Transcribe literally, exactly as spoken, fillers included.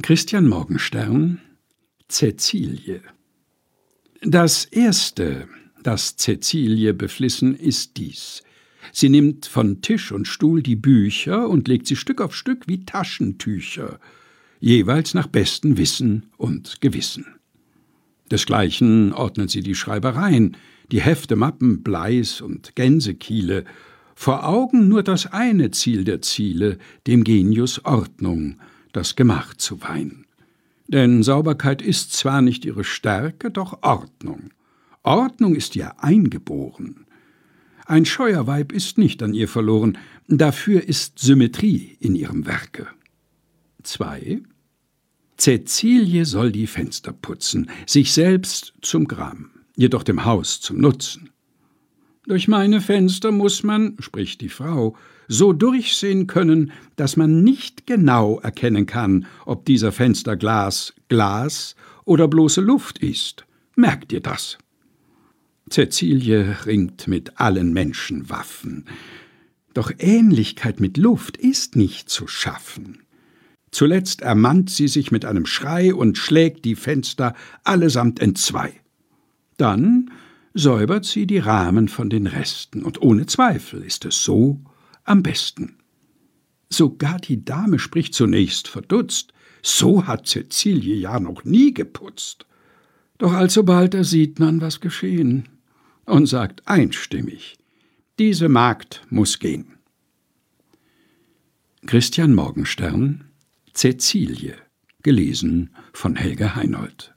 Christian Morgenstern, Cäcilie. Das Erste, das Cäcilie beflissen, ist dies: Sie nimmt von Tisch und Stuhl die Bücher und legt sie Stück auf Stück wie Taschentücher, jeweils nach bestem Wissen und Gewissen. Desgleichen ordnet sie die Schreibereien, die Hefte, Mappen, Bleis und Gänsekiele, vor Augen nur das eine Ziel der Ziele, dem Genius Ordnung, das Gemach zu weihen. Denn Sauberkeit ist zwar nicht ihre Stärke, doch Ordnung. Ordnung ist ihr eingeboren. Ein scheuer Weib ist nicht an ihr verloren, dafür ist Symmetrie in ihrem Werke. Zwei. Cäcilie soll die Fenster putzen, sich selbst zum Gram, jedoch dem Haus zum Nutzen. Durch meine Fenster muß man, spricht die Frau, so durchsehen können, dass man nicht genau erkennen kann, ob dieser Fensterglas Glas oder bloße Luft ist. Merkt ihr das? Cäcilie ringt mit allen Menschenwaffen. Doch Ähnlichkeit mit Luft ist nicht zu schaffen. Zuletzt ermannt sie sich mit einem Schrei und schlägt die Fenster allesamt entzwei. Dann säubert sie die Rahmen von den Resten, und ohne Zweifel ist es so am besten. Sogar die Dame spricht zunächst verdutzt: So hat Cäcilie ja noch nie geputzt. Doch alsobald ersieht man, was geschehen, und sagt einstimmig: Diese Magd muß gehen. Christian Morgenstern, Cäcilie, gelesen von Helga Heinold.